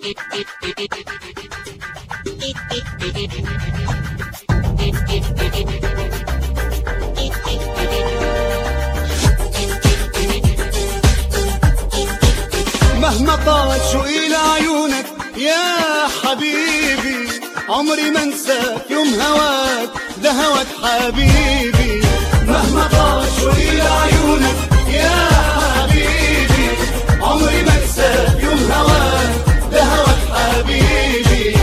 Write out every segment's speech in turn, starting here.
مهما طال شوقي لعيونك يا حبيبي، عمري ما انساك يوم هواك، ده هواك حبيبي. مهما طال شوقي لعيونك يا حبيبي، عمري ما انساك يوم هواك، ده هواك حبيبي.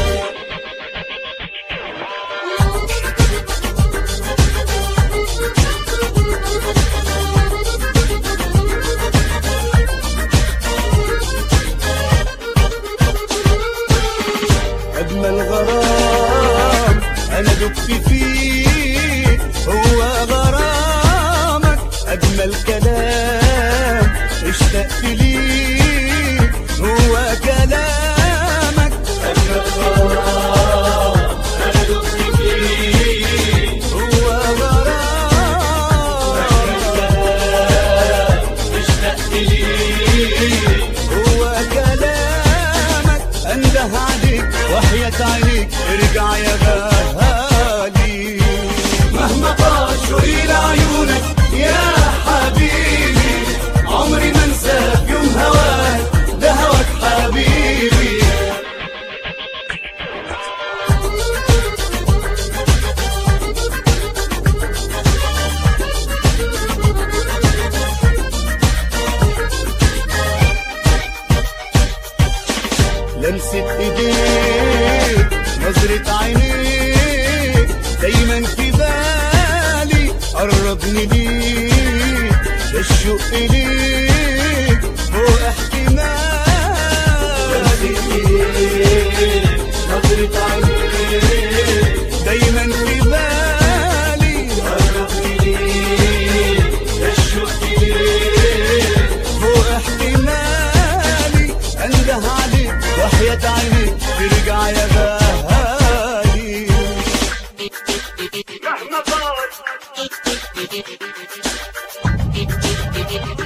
أجمل غرام أنا دبت فيه هو غرامك، أجمل كلام اشتقت ليه هو كلامك. أجمل غرام أنا دبت فيه هو غرامك، أجمل كلام اشتقت ليه هو كلامك. أنده عليك وحياة عينيك ارجع يا غالي. مهما طال شوقي لعيونك يا حبيبي، عمري ما انساك يوم هواك، ده هواك حبيبي. لمسة ايديك نظرة عينيك دايما في بالي، قربني ليك ده الشوق ليك فوق احتمال. لمسة ايديك نظرة عينيك دايما في بالي، قربني ليك ده الشوق ليك فوق احتمالي. انده عليك وحياة عينيك ترجع يا غالي. مهما طال